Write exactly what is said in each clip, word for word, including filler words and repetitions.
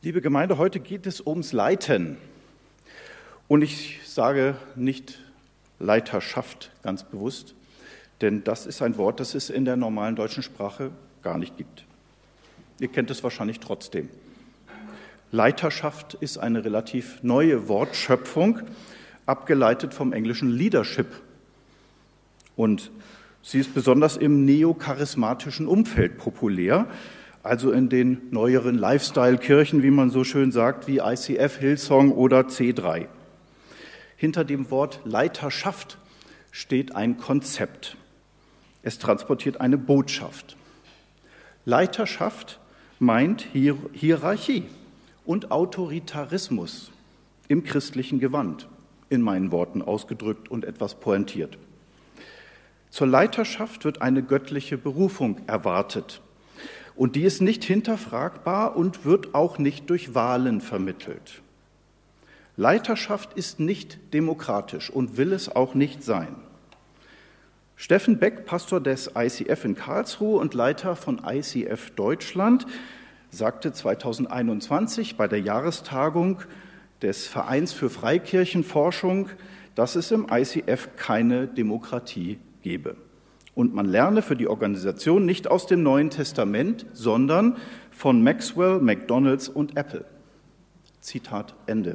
Liebe Gemeinde, heute geht es ums Leiten. Und ich sage nicht Leiterschaft ganz bewusst, denn das ist ein Wort, das es in der normalen deutschen Sprache gar nicht gibt. Ihr kennt es wahrscheinlich trotzdem. Leiterschaft ist eine relativ neue Wortschöpfung, abgeleitet vom englischen Leadership. Und sie ist besonders im neocharismatischen Umfeld populär, also in den neueren Lifestyle-Kirchen, wie man so schön sagt, wie I C F, Hillsong oder C drei. Hinter dem Wort Leiterschaft steht ein Konzept. Es transportiert eine Botschaft. Leiterschaft meint Hier- Hierarchie und Autoritarismus im christlichen Gewand, in meinen Worten ausgedrückt und etwas pointiert. Zur Leiterschaft wird eine göttliche Berufung erwartet. Und die ist nicht hinterfragbar und wird auch nicht durch Wahlen vermittelt. Leiterschaft ist nicht demokratisch und will es auch nicht sein. Steffen Beck, Pastor des I C F in Karlsruhe und Leiter von I C F Deutschland, sagte zweitausendeinundzwanzig bei der Jahrestagung des Vereins für Freikirchenforschung, dass es im I C F keine Demokratie gebe. Und man lerne für die Organisation nicht aus dem Neuen Testament, sondern von Maxwell, McDonald's und Apple. Zitat Ende.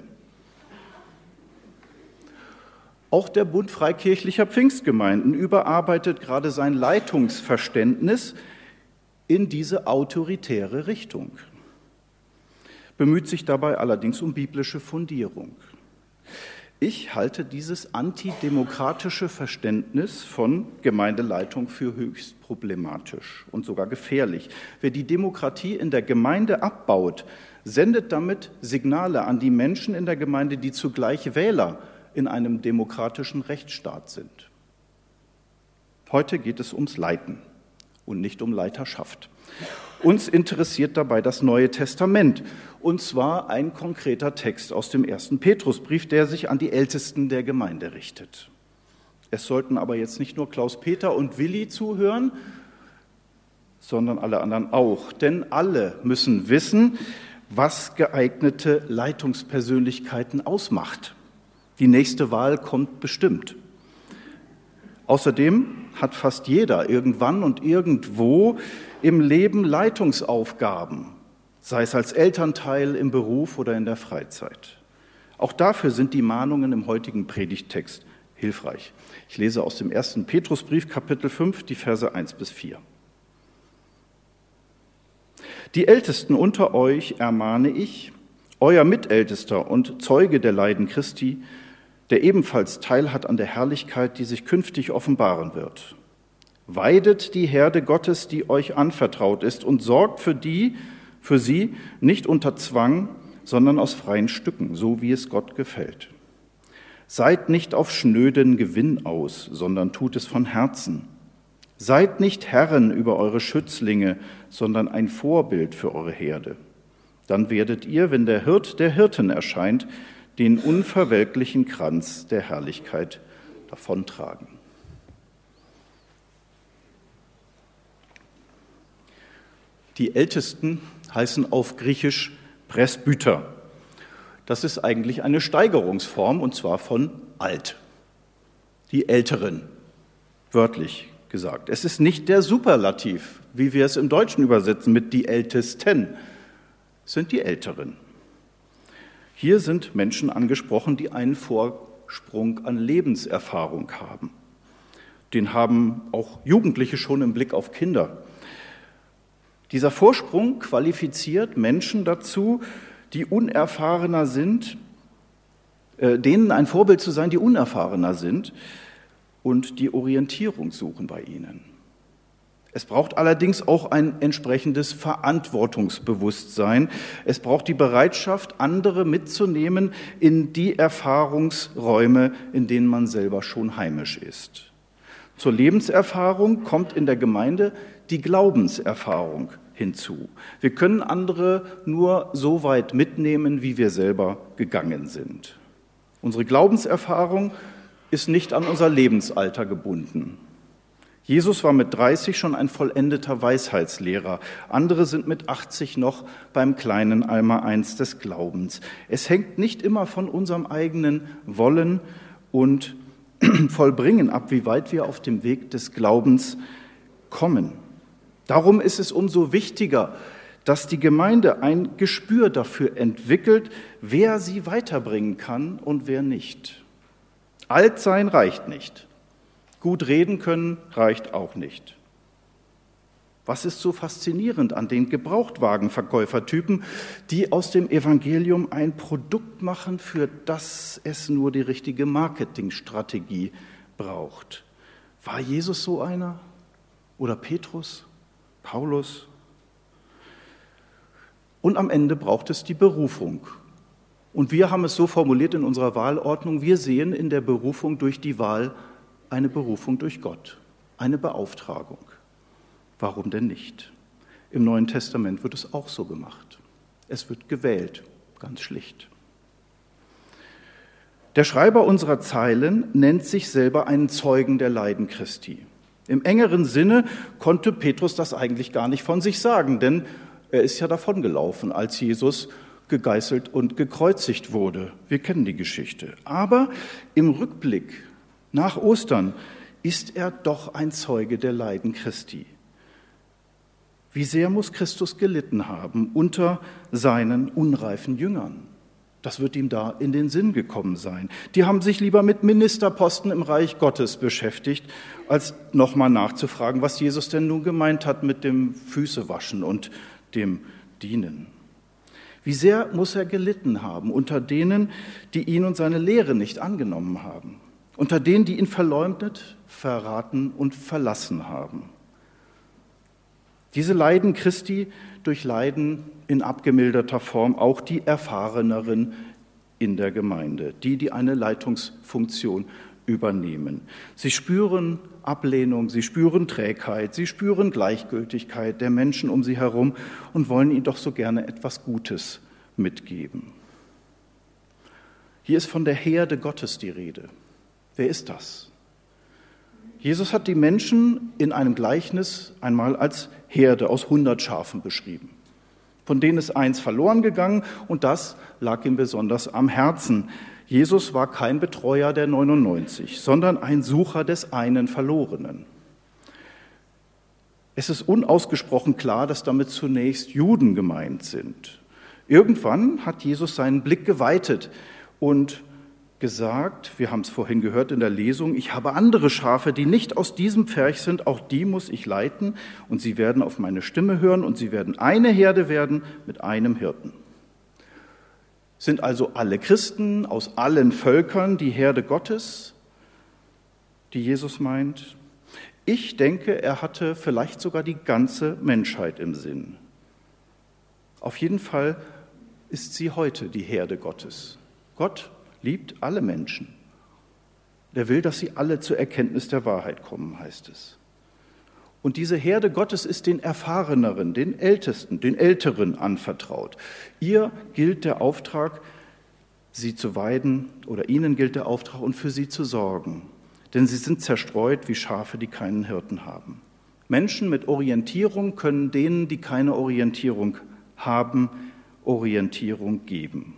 Auch der Bund Freikirchlicher Pfingstgemeinden überarbeitet gerade sein Leitungsverständnis in diese autoritäre Richtung, bemüht sich dabei allerdings um biblische Fundierung. Ich halte dieses antidemokratische Verständnis von Gemeindeleitung für höchst problematisch und sogar gefährlich. Wer die Demokratie in der Gemeinde abbaut, sendet damit Signale an die Menschen in der Gemeinde, die zugleich Wähler in einem demokratischen Rechtsstaat sind. Heute geht es ums Leiten und nicht um Leiterschaft. Uns interessiert dabei das Neue Testament, und zwar ein konkreter Text aus dem ersten Petrusbrief, der sich an die Ältesten der Gemeinde richtet. Es sollten aber jetzt nicht nur Klaus-Peter und Willi zuhören, sondern alle anderen auch. Denn alle müssen wissen, was geeignete Leitungspersönlichkeiten ausmacht. Die nächste Wahl kommt bestimmt. Außerdem hat fast jeder irgendwann und irgendwo im Leben Leitungsaufgaben, sei es als Elternteil, im Beruf oder in der Freizeit. Auch dafür sind die Mahnungen im heutigen Predigttext hilfreich. Ich lese aus dem ersten Petrusbrief, Kapitel fünf, die Verse eins bis vier. Die Ältesten unter euch ermahne ich, euer Mitältester und Zeuge der Leiden Christi, der ebenfalls Teil hat an der Herrlichkeit, die sich künftig offenbaren wird. Weidet die Herde Gottes, die euch anvertraut ist, und sorgt für die, für sie nicht unter Zwang, sondern aus freien Stücken, so wie es Gott gefällt. Seid nicht auf schnöden Gewinn aus, sondern tut es von Herzen. Seid nicht Herren über eure Schützlinge, sondern ein Vorbild für eure Herde. Dann werdet ihr, wenn der Hirt der Hirten erscheint, den unverwelklichen Kranz der Herrlichkeit davontragen. Die Ältesten heißen auf Griechisch Presbyter. Das ist eigentlich eine Steigerungsform, und zwar von alt. Die Älteren, wörtlich gesagt. Es ist nicht der Superlativ, wie wir es im Deutschen übersetzen mit die Ältesten, es sind die Älteren. Hier sind Menschen angesprochen, die einen Vorsprung an Lebenserfahrung haben. Den haben auch Jugendliche schon im Blick auf Kinder. Dieser Vorsprung qualifiziert Menschen dazu, die unerfahrener sind, äh, denen ein Vorbild zu sein, die unerfahrener sind und die Orientierung suchen bei ihnen. Es braucht allerdings auch ein entsprechendes Verantwortungsbewusstsein. Es braucht die Bereitschaft, andere mitzunehmen in die Erfahrungsräume, in denen man selber schon heimisch ist. Zur Lebenserfahrung kommt in der Gemeinde die Glaubenserfahrung hinzu. Wir können andere nur so weit mitnehmen, wie wir selber gegangen sind. Unsere Glaubenserfahrung ist nicht an unser Lebensalter gebunden. Jesus war mit dreißig schon ein vollendeter Weisheitslehrer. Andere sind mit achtzig noch beim kleinen Einmaleins des Glaubens. Es hängt nicht immer von unserem eigenen Wollen und Vollbringen ab, wie weit wir auf dem Weg des Glaubens kommen. Darum ist es umso wichtiger, dass die Gemeinde ein Gespür dafür entwickelt, wer sie weiterbringen kann und wer nicht. Alt sein reicht nicht. Gut reden können reicht auch nicht. Was ist so faszinierend an den Gebrauchtwagenverkäufertypen, die aus dem Evangelium ein Produkt machen, für das es nur die richtige Marketingstrategie braucht? War Jesus so einer? Oder Petrus? Paulus? Und am Ende braucht es die Berufung. Und wir haben es so formuliert in unserer Wahlordnung, wir sehen in der Berufung durch die Wahl eine Berufung durch Gott, eine Beauftragung. Warum denn nicht? Im Neuen Testament wird es auch so gemacht. Es wird gewählt, ganz schlicht. Der Schreiber unserer Zeilen nennt sich selber einen Zeugen der Leiden Christi. Im engeren Sinne konnte Petrus das eigentlich gar nicht von sich sagen, denn er ist ja davongelaufen, als Jesus gegeißelt und gekreuzigt wurde. Wir kennen die Geschichte. Aber im Rückblick nach Ostern ist er doch ein Zeuge der Leiden Christi. Wie sehr muss Christus gelitten haben unter seinen unreifen Jüngern? Das wird ihm da in den Sinn gekommen sein. Die haben sich lieber mit Ministerposten im Reich Gottes beschäftigt, als nochmal nachzufragen, was Jesus denn nun gemeint hat mit dem Füßewaschen und dem Dienen. Wie sehr muss er gelitten haben unter denen, die ihn und seine Lehre nicht angenommen haben, unter denen, die ihn verleumdet, verraten und verlassen haben. Diese Leiden Christi durchleiden in abgemilderter Form auch die Erfahreneren in der Gemeinde, die, die eine Leitungsfunktion übernehmen. Sie spüren Ablehnung, sie spüren Trägheit, sie spüren Gleichgültigkeit der Menschen um sie herum und wollen ihnen doch so gerne etwas Gutes mitgeben. Hier ist von der Herde Gottes die Rede. Wer ist das? Jesus hat die Menschen in einem Gleichnis einmal als Herde aus hundert Schafen beschrieben. Von denen ist eins verloren gegangen und das lag ihm besonders am Herzen. Jesus war kein Betreuer der neunundneunzig, sondern ein Sucher des einen Verlorenen. Es ist unausgesprochen klar, dass damit zunächst Juden gemeint sind. Irgendwann hat Jesus seinen Blick geweitet und gesagt, wir haben es vorhin gehört in der Lesung, ich habe andere Schafe, die nicht aus diesem Pferch sind, auch die muss ich leiten und sie werden auf meine Stimme hören und sie werden eine Herde werden mit einem Hirten. Sind also alle Christen aus allen Völkern die Herde Gottes, die Jesus meint? Ich denke, er hatte vielleicht sogar die ganze Menschheit im Sinn. Auf jeden Fall ist sie heute die Herde Gottes. Gott liebt alle Menschen. Er will, dass sie alle zur Erkenntnis der Wahrheit kommen, heißt es. Und diese Herde Gottes ist den Erfahreneren, den Ältesten, den Älteren anvertraut. Ihr gilt der Auftrag, sie zu weiden, oder ihnen gilt der Auftrag, und für sie zu sorgen. Denn sie sind zerstreut wie Schafe, die keinen Hirten haben. Menschen mit Orientierung können denen, die keine Orientierung haben, Orientierung geben.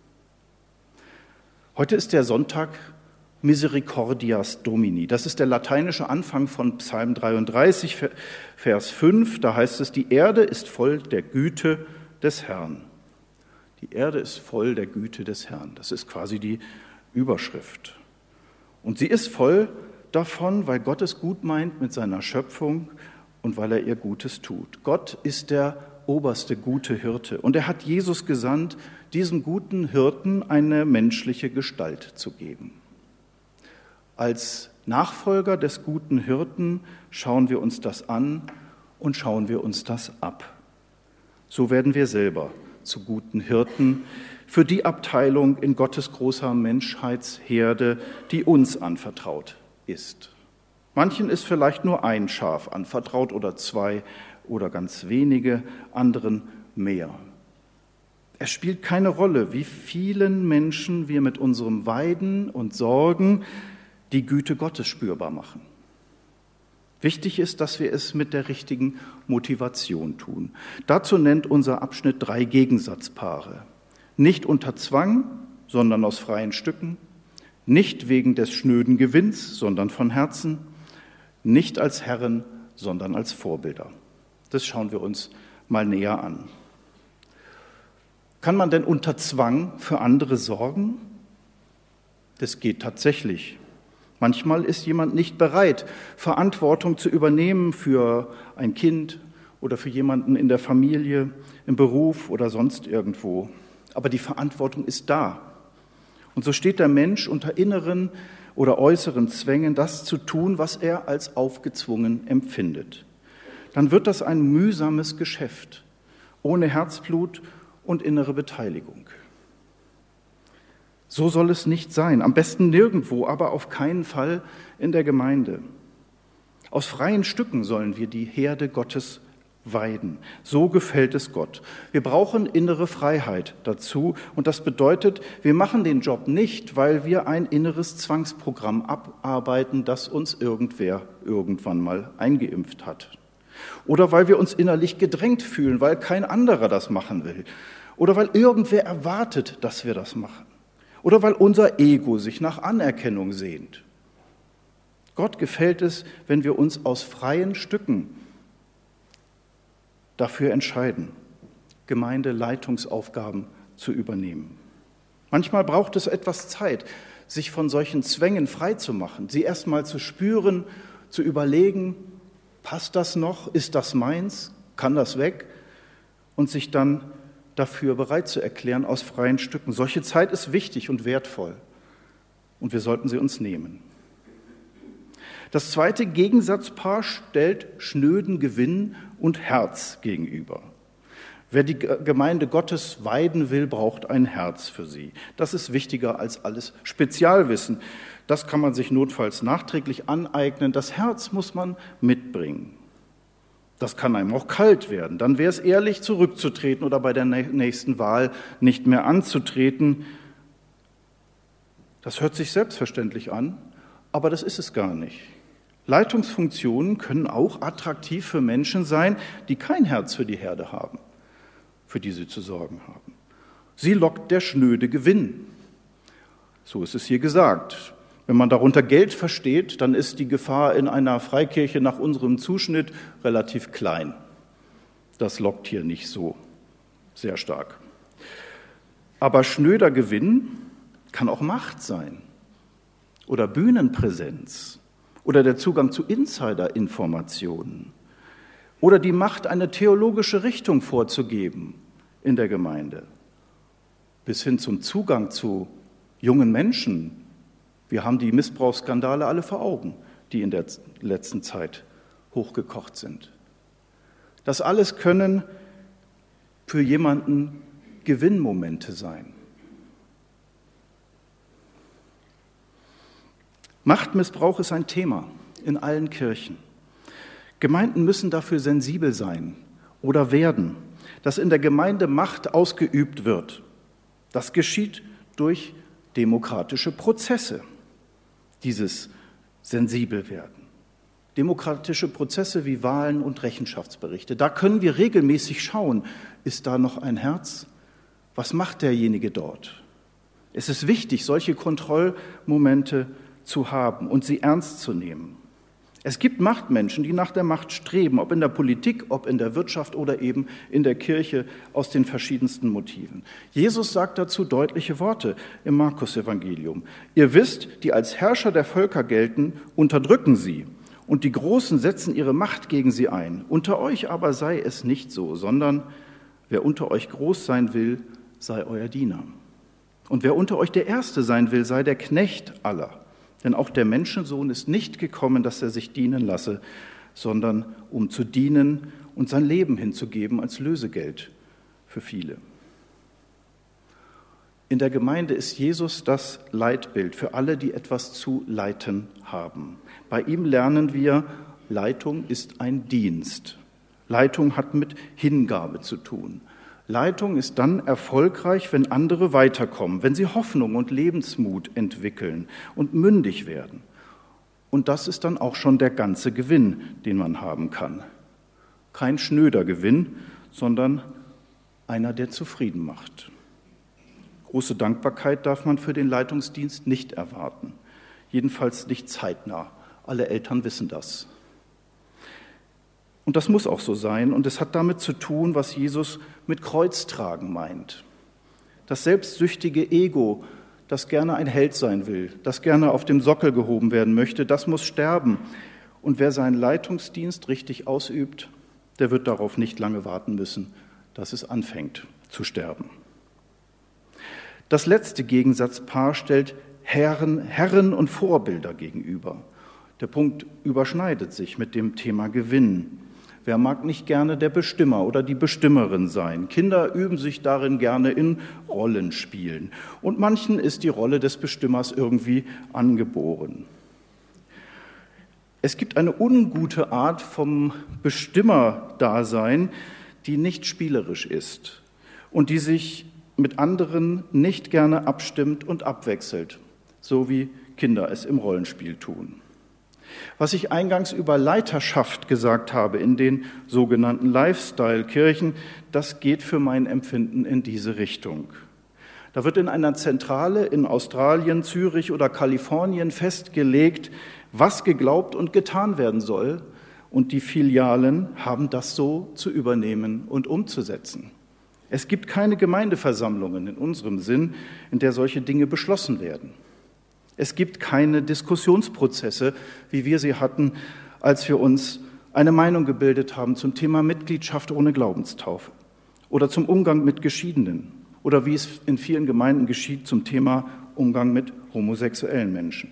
Heute ist der Sonntag Misericordias Domini. Das ist der lateinische Anfang von Psalm dreiunddreißig, Vers fünf. Da heißt es, die Erde ist voll der Güte des Herrn. Die Erde ist voll der Güte des Herrn. Das ist quasi die Überschrift. Und sie ist voll davon, weil Gott es gut meint mit seiner Schöpfung und weil er ihr Gutes tut. Gott ist der oberste gute Hirte. Und er hat Jesus gesandt, diesem guten Hirten eine menschliche Gestalt zu geben. Als Nachfolger des guten Hirten schauen wir uns das an und schauen wir uns das ab. So werden wir selber zu guten Hirten für die Abteilung in Gottes großer Menschheitsherde, die uns anvertraut ist. Manchen ist vielleicht nur ein Schaf anvertraut oder zwei oder ganz wenige, anderen mehr. Es spielt keine Rolle, wie vielen Menschen wir mit unserem Weiden und Sorgen die Güte Gottes spürbar machen. Wichtig ist, dass wir es mit der richtigen Motivation tun. Dazu nennt unser Abschnitt drei Gegensatzpaare. Nicht unter Zwang, sondern aus freien Stücken. Nicht wegen des schnöden Gewinns, sondern von Herzen. Nicht als Herren, sondern als Vorbilder. Das schauen wir uns mal näher an. Kann man denn unter Zwang für andere sorgen? Das geht tatsächlich. Manchmal ist jemand nicht bereit, Verantwortung zu übernehmen für ein Kind oder für jemanden in der Familie, im Beruf oder sonst irgendwo. Aber die Verantwortung ist da. Und so steht der Mensch unter inneren oder äußeren Zwängen, das zu tun, was er als aufgezwungen empfindet. Dann wird das ein mühsames Geschäft, ohne Herzblut und innere Beteiligung. So soll es nicht sein, am besten nirgendwo, aber auf keinen Fall in der Gemeinde. Aus freien Stücken sollen wir die Herde Gottes weiden. So gefällt es Gott. Wir brauchen innere Freiheit dazu und das bedeutet, wir machen den Job nicht, weil wir ein inneres Zwangsprogramm abarbeiten, das uns irgendwer irgendwann mal eingeimpft hat. Oder weil wir uns innerlich gedrängt fühlen, weil kein anderer das machen will. Oder weil irgendwer erwartet, dass wir das machen. Oder weil unser Ego sich nach Anerkennung sehnt. Gott gefällt es, wenn wir uns aus freien Stücken dafür entscheiden, Gemeindeleitungsaufgaben zu übernehmen. Manchmal braucht es etwas Zeit, sich von solchen Zwängen freizumachen, sie erstmal zu spüren, zu überlegen, passt das noch, ist das meins, kann das weg und sich dann dafür bereit zu erklären aus freien Stücken. Solche Zeit ist wichtig und wertvoll und wir sollten sie uns nehmen. Das zweite Gegensatzpaar stellt schnöden Gewinn und Herz gegenüber. Wer die Gemeinde Gottes weiden will, braucht ein Herz für sie. Das ist wichtiger als alles Spezialwissen. Das kann man sich notfalls nachträglich aneignen. Das Herz muss man mitbringen. Das kann einem auch kalt werden. Dann wäre es ehrlich, zurückzutreten oder bei der nächsten Wahl nicht mehr anzutreten. Das hört sich selbstverständlich an, aber das ist es gar nicht. Leitungsfunktionen können auch attraktiv für Menschen sein, die kein Herz für die Herde haben, für die sie zu sorgen haben. Sie lockt der schnöde Gewinn. So ist es hier gesagt. Wenn man darunter Geld versteht, dann ist die Gefahr in einer Freikirche nach unserem Zuschnitt relativ klein. Das lockt hier nicht so sehr stark. Aber schnöder Gewinn kann auch Macht sein oder Bühnenpräsenz oder der Zugang zu Insider-Informationen oder die Macht, eine theologische Richtung vorzugeben in der Gemeinde, bis hin zum Zugang zu jungen Menschen. Wir haben die Missbrauchsskandale alle vor Augen, die in der letzten Zeit hochgekocht sind. Das alles können für jemanden Gewinnmomente sein. Machtmissbrauch ist ein Thema in allen Kirchen. Gemeinden müssen dafür sensibel sein oder werden, dass in der Gemeinde Macht ausgeübt wird. Das geschieht durch demokratische Prozesse. Dieses Sensibelwerden. Demokratische Prozesse wie Wahlen und Rechenschaftsberichte. Da können wir regelmäßig schauen, ist da noch ein Herz? Was macht derjenige dort? Es ist wichtig, solche Kontrollmomente zu haben und sie ernst zu nehmen. Es gibt Machtmenschen, die nach der Macht streben, ob in der Politik, ob in der Wirtschaft oder eben in der Kirche, aus den verschiedensten Motiven. Jesus sagt dazu deutliche Worte im Markus-Evangelium. Ihr wisst, die als Herrscher der Völker gelten, unterdrücken sie, und die Großen setzen ihre Macht gegen sie ein. Unter euch aber sei es nicht so, sondern wer unter euch groß sein will, sei euer Diener. Und wer unter euch der Erste sein will, sei der Knecht aller. Denn auch der Menschensohn ist nicht gekommen, dass er sich dienen lasse, sondern um zu dienen und sein Leben hinzugeben als Lösegeld für viele. In der Gemeinde ist Jesus das Leitbild für alle, die etwas zu leiten haben. Bei ihm lernen wir, Leitung ist ein Dienst. Leitung hat mit Hingabe zu tun. Leitung ist dann erfolgreich, wenn andere weiterkommen, wenn sie Hoffnung und Lebensmut entwickeln und mündig werden. Und das ist dann auch schon der ganze Gewinn, den man haben kann. Kein schnöder Gewinn, sondern einer, der zufrieden macht. Große Dankbarkeit darf man für den Leitungsdienst nicht erwarten. Jedenfalls nicht zeitnah. Alle Eltern wissen das. Und das muss auch so sein. Und es hat damit zu tun, was Jesus mit Kreuztragen meint. Das selbstsüchtige Ego, das gerne ein Held sein will, das gerne auf dem Sockel gehoben werden möchte, das muss sterben. Und wer seinen Leitungsdienst richtig ausübt, der wird darauf nicht lange warten müssen, dass es anfängt zu sterben. Das letzte Gegensatzpaar stellt Herren, Herren und Vorbilder gegenüber. Der Punkt überschneidet sich mit dem Thema Gewinn. Wer mag nicht gerne der Bestimmer oder die Bestimmerin sein? Kinder üben sich darin gerne in Rollenspielen. Und manchen ist die Rolle des Bestimmers irgendwie angeboren. Es gibt eine ungute Art vom Bestimmerdasein, die nicht spielerisch ist und die sich mit anderen nicht gerne abstimmt und abwechselt, so wie Kinder es im Rollenspiel tun. Was ich eingangs über Leiterschaft gesagt habe in den sogenannten Lifestyle-Kirchen, das geht für mein Empfinden in diese Richtung. Da wird in einer Zentrale in Australien, Zürich oder Kalifornien festgelegt, was geglaubt und getan werden soll, und die Filialen haben das so zu übernehmen und umzusetzen. Es gibt keine Gemeindeversammlungen in unserem Sinn, in der solche Dinge beschlossen werden. Es gibt keine Diskussionsprozesse, wie wir sie hatten, als wir uns eine Meinung gebildet haben zum Thema Mitgliedschaft ohne Glaubenstaufe oder zum Umgang mit Geschiedenen oder wie es in vielen Gemeinden geschieht zum Thema Umgang mit homosexuellen Menschen.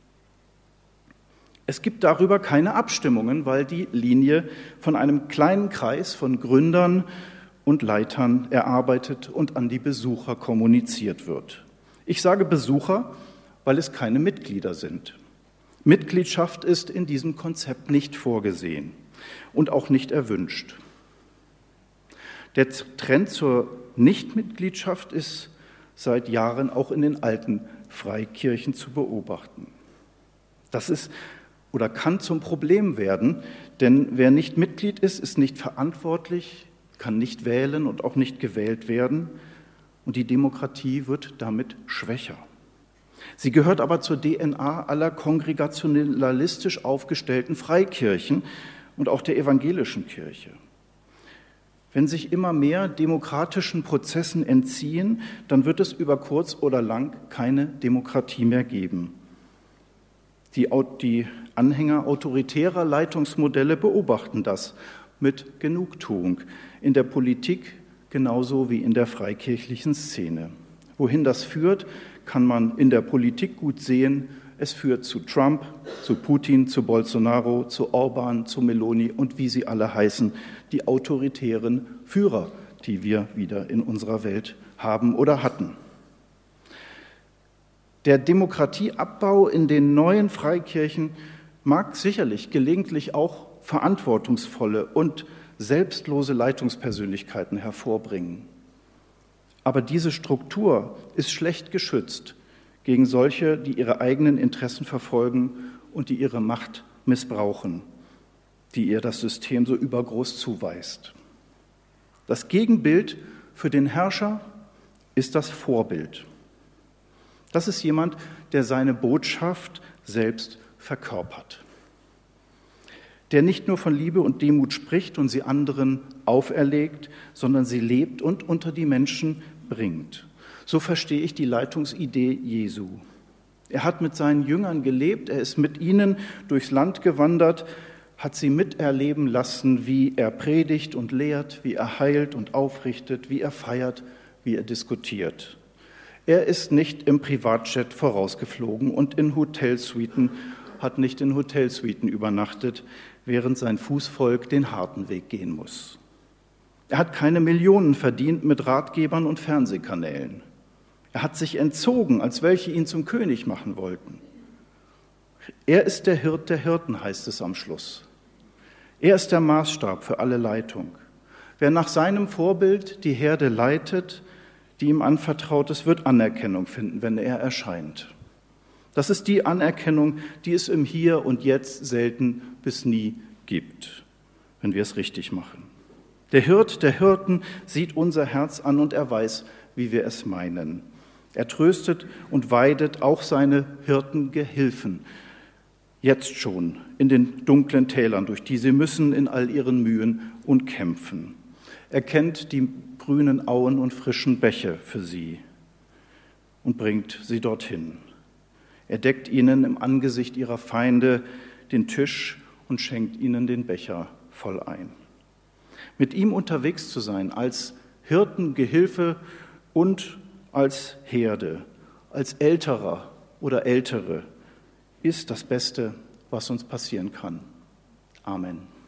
Es gibt darüber keine Abstimmungen, weil die Linie von einem kleinen Kreis von Gründern und Leitern erarbeitet und an die Besucher kommuniziert wird. Ich sage Besucher, weil es keine Mitglieder sind. Mitgliedschaft ist in diesem Konzept nicht vorgesehen und auch nicht erwünscht. Der Trend zur Nichtmitgliedschaft ist seit Jahren auch in den alten Freikirchen zu beobachten. Das ist oder kann zum Problem werden, denn wer nicht Mitglied ist, ist nicht verantwortlich, kann nicht wählen und auch nicht gewählt werden, und die Demokratie wird damit schwächer. Sie gehört aber zur D N A aller kongregationalistisch aufgestellten Freikirchen und auch der evangelischen Kirche. Wenn sich immer mehr demokratischen Prozessen entziehen, dann wird es über kurz oder lang keine Demokratie mehr geben. Die, die Anhänger autoritärer Leitungsmodelle beobachten das mit Genugtuung in der Politik genauso wie in der freikirchlichen Szene. Wohin das führt, kann man in der Politik gut sehen. Es führt zu Trump, zu Putin, zu Bolsonaro, zu Orban, zu Meloni und wie sie alle heißen, die autoritären Führer, die wir wieder in unserer Welt haben oder hatten. Der Demokratieabbau in den neuen Freikirchen mag sicherlich gelegentlich auch verantwortungsvolle und selbstlose Leitungspersönlichkeiten hervorbringen. Aber diese Struktur ist schlecht geschützt gegen solche, die ihre eigenen Interessen verfolgen und die ihre Macht missbrauchen, die ihr das System so übergroß zuweist. Das Gegenbild für den Herrscher ist das Vorbild. Das ist jemand, der seine Botschaft selbst verkörpert, der nicht nur von Liebe und Demut spricht und sie anderen auferlegt, sondern sie lebt und unter die Menschen bringt. So verstehe ich die Leitungsidee Jesu. Er hat mit seinen Jüngern gelebt, er ist mit ihnen durchs Land gewandert, hat sie miterleben lassen, wie er predigt und lehrt, wie er heilt und aufrichtet, wie er feiert, wie er diskutiert. Er ist nicht im Privatjet vorausgeflogen und in Hotelsuiten, hat nicht in Hotelsuiten übernachtet, während sein Fußvolk den harten Weg gehen muss. Er hat keine Millionen verdient mit Ratgebern und Fernsehkanälen. Er hat sich entzogen, als welche ihn zum König machen wollten. Er ist der Hirt der Hirten, heißt es am Schluss. Er ist der Maßstab für alle Leitung. Wer nach seinem Vorbild die Herde leitet, die ihm anvertraut ist, wird Anerkennung finden, wenn er erscheint. Das ist die Anerkennung, die es im Hier und Jetzt selten bis nie gibt, wenn wir es richtig machen. Der Hirt der Hirten sieht unser Herz an und er weiß, wie wir es meinen. Er tröstet und weidet auch seine Hirtengehilfen, jetzt schon in den dunklen Tälern, durch die sie müssen in all ihren Mühen und Kämpfen. Er kennt die grünen Auen und frischen Bäche für sie und bringt sie dorthin. Er deckt ihnen im Angesicht ihrer Feinde den Tisch und schenkt ihnen den Becher voll ein. Mit ihm unterwegs zu sein, als Hirtengehilfe und als Herde, als Älterer oder Ältere, ist das Beste, was uns passieren kann. Amen.